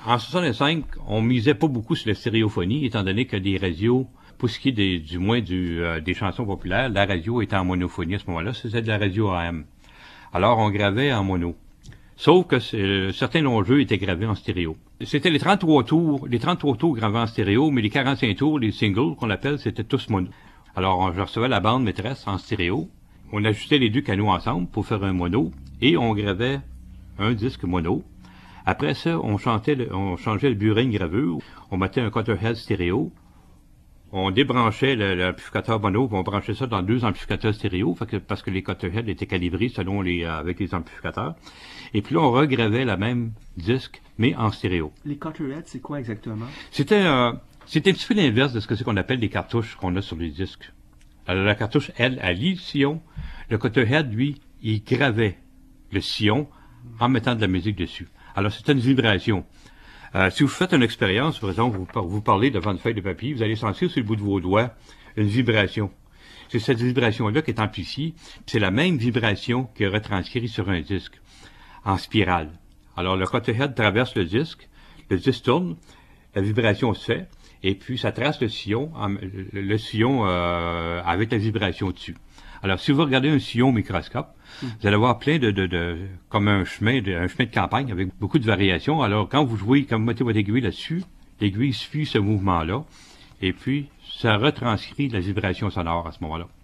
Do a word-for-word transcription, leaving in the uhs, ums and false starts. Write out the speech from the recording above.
En soixante-cinq, on misait pas beaucoup sur la stéréophonie, étant donné que des radios, pour ce qui est des, du moins du, euh, des chansons populaires, la radio était en monophonie à ce moment-là, c'était de la radio A M. Alors, on gravait en mono. Sauf que euh, certains longs jeux étaient gravés en stéréo. C'était les trente-trois tours, les trente-trois tours gravés en stéréo, mais les quarante-cinq tours, les singles qu'on appelle, c'était tous mono. Alors, on, je recevais la bande maîtresse en stéréo. On ajustait les deux canaux ensemble pour faire un mono, et on gravait un disque mono. Après ça, on, chantait le, on changeait le burin de gravure, on mettait un cutter head stéréo, on débranchait l'amplificateur mono, on branchait ça dans deux amplificateurs stéréo, fait que, parce que les cutter heads étaient calibrés selon les, avec les amplificateurs. Et puis là, on regravait la même disque, mais en stéréo. Les cutter heads, c'est quoi exactement? C'était euh, c'était un petit peu l'inverse de ce que c'est qu'on appelle les cartouches qu'on a sur les disques. Alors, la cartouche, elle, elle lit le sillon. Le cutter head, lui, il gravait le sillon en mettant de la musique dessus. Alors, c'était une vibration. Euh, si vous faites une expérience, par exemple, vous, vous parlez devant une feuille de papier, vous allez sentir sur le bout de vos doigts une vibration. C'est cette vibration-là qui est amplifiée. C'est la même vibration qui est retranscrite sur un disque, en spirale. Alors, le cutter head traverse le disque, le disque tourne, la vibration se fait, et puis ça trace le sillon, le, le sillon euh, avec la vibration dessus. Alors, si vous regardez un sillon au microscope, mmh. vous allez voir plein de, de, de comme un chemin, de, un chemin de campagne avec beaucoup de variations. Alors, quand vous jouez, quand vous mettez votre aiguille là-dessus, l'aiguille suit ce mouvement-là, et puis ça retranscrit la vibration sonore à ce moment-là.